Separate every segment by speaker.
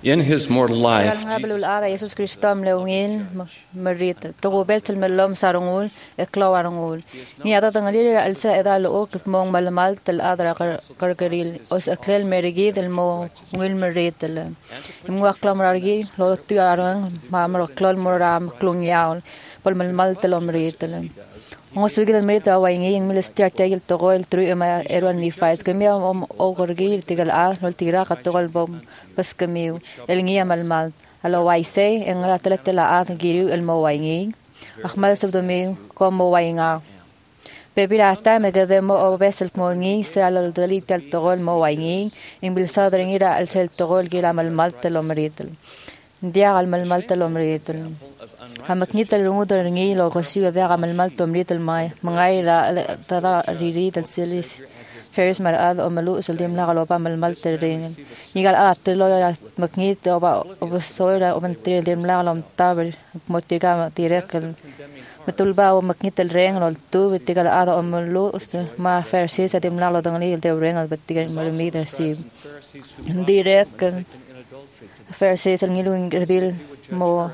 Speaker 1: In his mortal life,
Speaker 2: Ngalngabelul ara Jesus Kristum leungil merit togobel tel melom sarungul eklawarungul ni ada tangalir alsa edal ok mong malmal tel adra karkaril os aklel merigi del mo ngil merit tel imwa klamrargi lo tu arang mamro klol moram klungyaul pol malmal tel merit tel ngosugil merit awaingi ing minister tegil togol tru ema erwan ni fights kemia ogorgi tigal a lol tira katogol bom bas kemiu elngia malmal alo waise en ratela a giru el mowaingi ahmal subdomi kom mowainga bebirata megademo o besel mongi sal dalit el togol mowaingi in bil sadringira al sel togol gila malmal tel merit dia al malmal tel merit hamaknit el rumud ringi lo kosiu dia al malmal tel merit el mai mangai la tada riri tel selis Ferris mar ad o malu saldim la galopa malmal terren nigal atlo maknit o soira o mentre dem la galam taber motiga direk metulba o maknit el ren lo tu betigal ad o malu ma Ferris dem la lo dangli de ren al betigal marmi de si direk Ferris el ngilu ingredil mo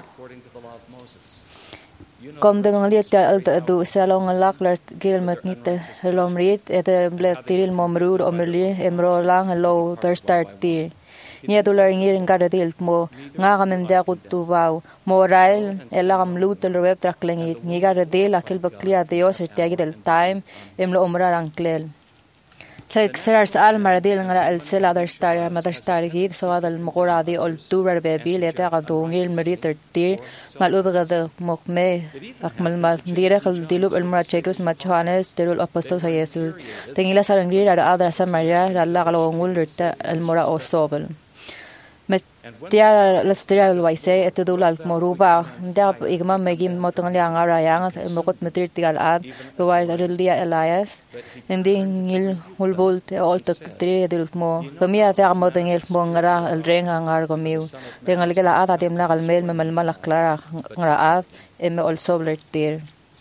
Speaker 2: kom de mangliet du salong lakler gel maknite lomrit et ble tiril momrur omerli emro lang lo thirsty nia dollar ngir ngadil mo ngagamen de kutubaw moral elam lutel web traklengit ngigadil akil baklia dios ertiagi del time emlo omrar anklel Sexers al maradil ngara el sel other star mother star gid so adal mqoradi ol tuber bebi leta qadungil meriter tir malubga de mokme akmal mal dire khal dilub el murachekos machanes terul apostol jesus tengila sarangir ara adra samaria alla qalongul rta el mura osobel Tiara lastria waise etudul al moruba da igma megim motong liang arayang mokot metir tigal ad while relia elias indi ngil hulbult all to tri del mo kamia ta modeng el mongara el renga ngar gomiu dengal gela ada dem la galmel me malmal clara ngara ad em all soblertir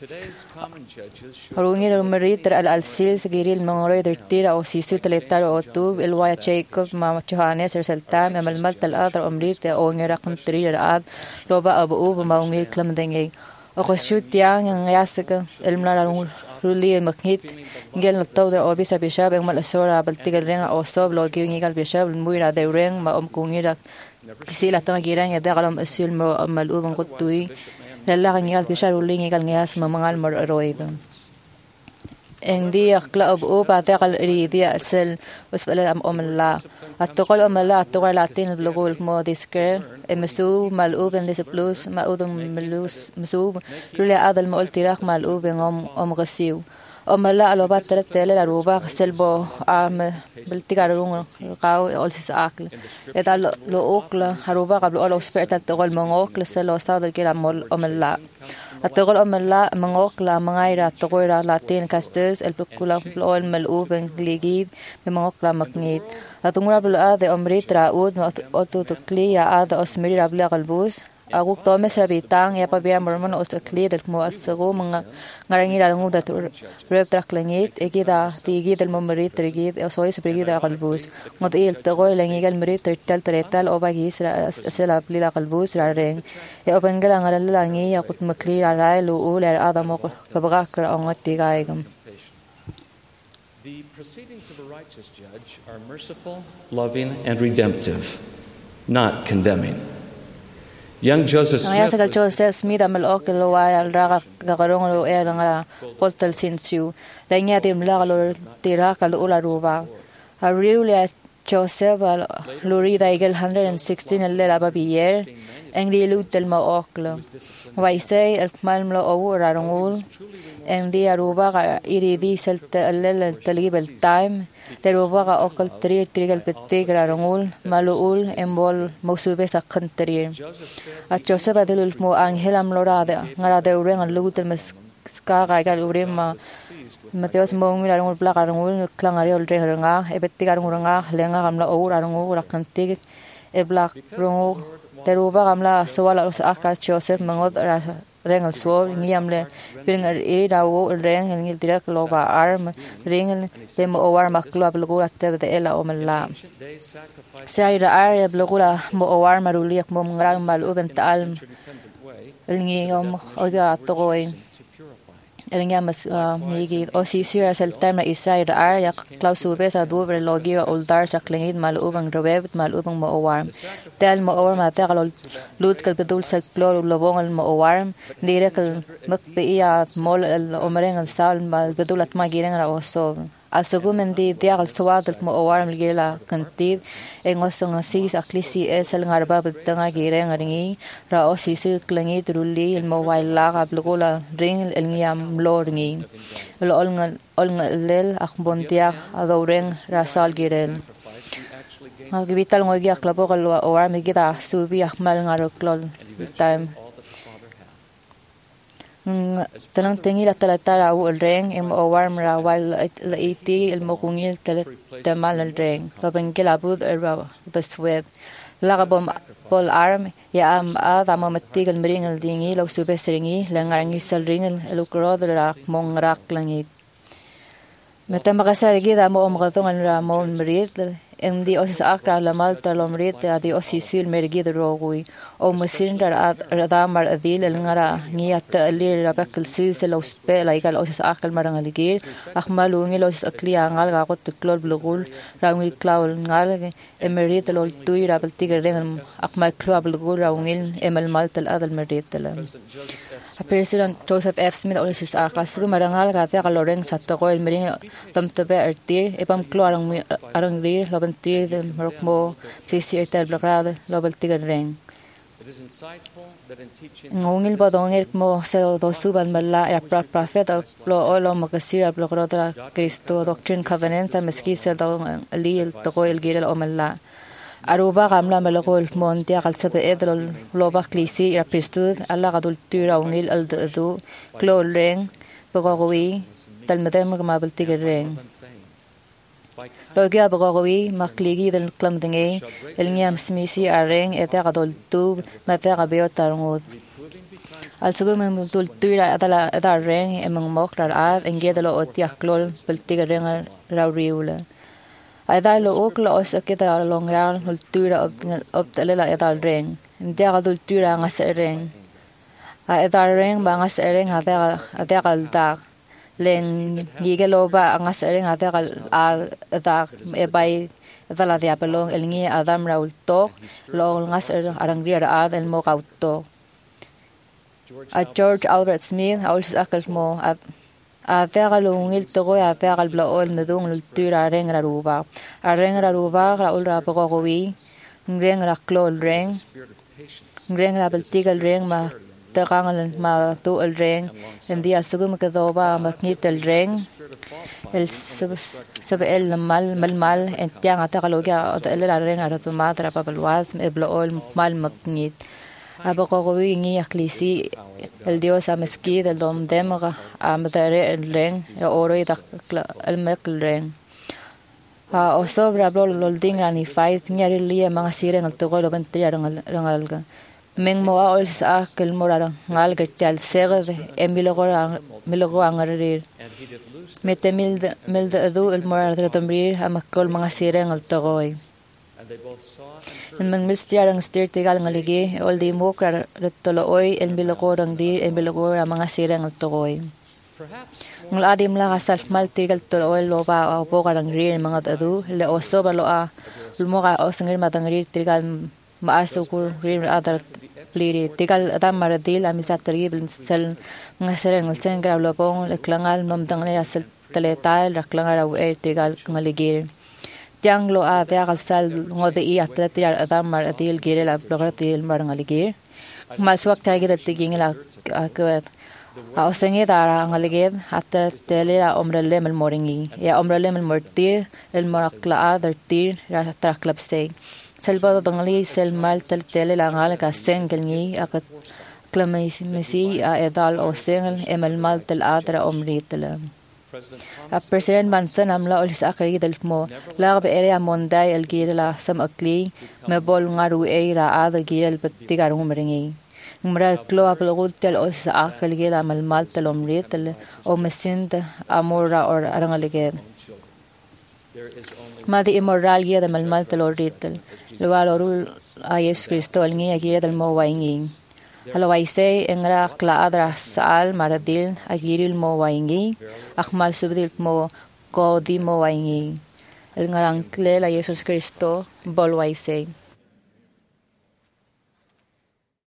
Speaker 2: Harungir meriter al sil segiril mongore dertira o sisu teletar o tu el waya Jacob ma Johannes selta me malmal tal adra omrite o ngera kontrir ad loba abu ma ngir klamdenge o khosut yang yasaka el mlara ruli maknit ngel no tawder o bisa bishab mal asora baltigal renga o sob lo gingal bishab muira de reng ma kungira kisila tangiran ya dagalom asul mal ubang qutui Lala ngal bishar uling ngal ngas mamangal maroid. Endi akla abu bata kal ridia sel usbala amla. Atqal amla atqal latin blogol mo disker emsu malub en des plus ma udum melus mesu lula adal ma ultiraq malub om gasiu. Amla alobat tele la ruba selbo am biltigarung qaw olsis akl. Eta lo okla haruba qabl olo sperta tqal mongokla selo sadal kila mol amla. Atqal amla mongokla mangaira tqoira latin castes el plukula ol malub en ligid mongokla maknit. Atungra bl ade omritra ud otu tukliya ad osmiri rabla qalbus Aguk tomes rabitang ya pabira mormon osakli del mo asgo mga ngarangi rangu da rep traklangit egida tigi del momrit trigid osois brigida qalbus ngod il tagol langigal merit tal tal obagis sela plila qalbus rareng e obangala ngarangi yakut makri rarai lu ul adamo kabagakra ongati gaigam
Speaker 1: The proceedings of a righteous judge are merciful, loving, and redemptive, not condemning. Young Joseph
Speaker 2: Smith amal okelo wa al raga garong lo nga postal sinsu lanya tim la lo tira kal ula ruba Aurelia Joseph lori daigel 116 lela babier engri lutel ma oklo waise el malmlo o rarungul endi aruba iridi selta lel talib el time Deruba okal trigal petigra rangul maluul embol mosube sakantri at Joseph adilul mo angel amlorada ngara de ureng an lugutel mes ska gal urema Mateos mong rangul plak rangul klangari ol renga e petiga ranguranga lenga gamla o rangul rakantig e blak rangu Deruba gamla sowala akal Joseph mangod reng al so ngiam le ping ra wo reng ngil direct loba arm ring le mo war maklo ablugo atte de ela o mala sai ra area blugula mo war maruliak mo ngram mal uben tal ngi oga toy Elingam nigi osisira seltama isai ra area klausube sa dobre logia oldar sa klingid mal ubang reweb mal ubang mo war tel mo war ma tagal lut kal bedul sel plor lobong al mo war dire kal makbiya mol al omreng al sal mal bedul at magireng ra oso asugum di diagal swad al mo war mgila kantid engosong sis aklisi esel ngarba betanga gireng ringi ra osisi klingid ruli al mo waila qablugola ring el ngiam lorngi lo olngal lel akhbontia adoreng rasal girel Magivital ngogi aklabo kalwa or migita subi akmal ngaroklol time tanang tingi la talatara u reng im warm ra while la iti il mokungil tamal al reng babangil abud ra the sweat lagabom pol arm ya am ada mamatig al mering al dingi lo sube seringi langangi sal ring al ukrod ra mong rak langit meta makasar gida mo omgatong al ra mo merit Endi osis akra la malta lomrit adi osisil mergid rogui o mesindar adamar adil ngara ngiat alir rabakil silsel ospe laikal osis akal marangaligir akmalungi osis aklia ngal ga got klol blugul raungil klaul ngal emerit lol tui rabal tigren akmal klol blugul raungil emal maltal adal merit President Joseph F. Smith osis akla sigu marangal ga ta kaloreng satto el mering tamtabe artir epam klol arangrir tir de morokmo sisi etel blograde lobel tigareng ngongil bodongel mo se do suban malla ya prophet lo olo makasira blograda Cristo doctrine covenants meski se do lil to el girel o malla aruba gamla melogol montia kalsabe edrol loba klisi ya pristud alla gadul tira ungil al du kloreng bogowi talmadem mabel tigareng Logia bogowi makligi del klamdinge elngiam smisi areng eta gadol tu mata gabeo tarngud alsugum tul tuira adala adareng emang mokrar ad engedelo otiaklol peltigareng rauriula adalo oklo osaketa longral tuira optalela adareng ente gadol tuira ngasreng adareng bangasreng adagal dag len gigeloba angas ering atakal atak ebay atala dia pelong elngi adam raul to lo ngas arang ria ad el mo kauto a George Albert Smith also akal mo atakal ungil to go atakal blaol medung lultura reng raruba ra ulra pogowi reng ra klol reng ra beltigal reng ma Terangal ma tu el reng en dia sugum kedoba maknit el reng el sab el mal en tiang atakalogia el la reng aratu matra papalwas eblo ol mal maknit abakowi ngi aklisi el dios ameskid el dom demra amadare el reng oro ita el mek reng o sobra blo lolding ani fight nyari lie mga sireng el togolo bentria rangalga Meng moa ols akel morara ngal gertial segde emilogo angarir mete milde adu el morara tambrir amakol mga sireng al togoy en man mistiarang stirtigal ngaligi ol di mokar retoloy el milogo rangrir el milogo mga sireng al togoy ngul adim la kasal mal tigal toloy loba bogarang rir mga adu le oso baloa lumoga osangir matangrir tigal maasukur rir adar Liri tigal adam maradil amisa tergib sel ngaseren sen grablo pong leklangal mamdang le asel teletal raklangar au tigal ngaligir tiang lo a tiagal sal ngode I atletir adam maradil gire la blogratil mar ngaligir maswak tagir tiging la akwet a osengi dara ngaligir hatta telera omrele mel moringi ya omrele mel mortir el morakla adartir ra traklab sei Salvador Dongali sel mal tele la ngal ka sengel ni akat klamisi a edal o sengel emel mal tel adra omritela a President Manson amla olis akari del mo la be area monday el girela sam akli me bol ngaru eira ad girel petigar umringi Ngmra klo apelgutel o sa akel gela malmal telom ritel o mesind amora or arangaliged. Madi immoral gida malmal telor ritel. Lual orul a Yesus Cristo el ngi agire del mo waingi. Halawaise engra kla adra sal maradil agiril mo waingi. Akmal subdil mo ko di mo waingi. El ngarang kle la Yesus Cristo bolwaise.